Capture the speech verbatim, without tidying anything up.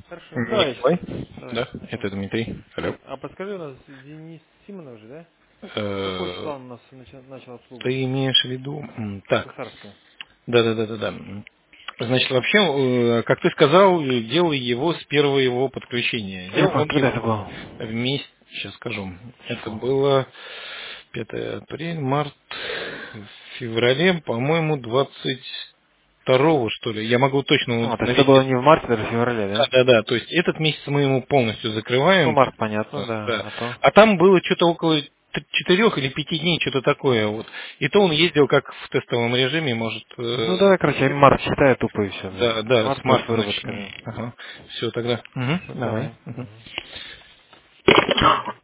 Хорошо. Давай сейчас. Николай? Давай. Да, это Дмитрий. Алло. А подскажи, у нас Денис Симонов же, да? Какой Э, числа он у нас начал, начал обслугу? Ты имеешь в виду... м, Так, Кусарскую. да-да-да-да-да. Значит, вообще, э, как ты сказал, э, делай его с первого его подключения. Я Делал помню, он когда это его было? вместе, сейчас скажу, это Число. было пятое апреля, март, в феврале, по-моему, двадцать второго что ли. Я могу точно А, то есть это установить. было не в марте, даже в феврале, Да, да? да, да. То есть этот месяц мы ему полностью Ну, закрываем. март, понятно, Да, да. да. А то... А там было что-то около т- четырех или пяти дней, что-то такое. Вот. И то он ездил как в тестовом режиме, может. Ну, э, давай, короче, я март считаю тупо и все, блин. Да, да, с Март плюс марта выработка, начнем. да. Ага. Все тогда. Мгм, Ну, давай. давай. Мгм. Мгм.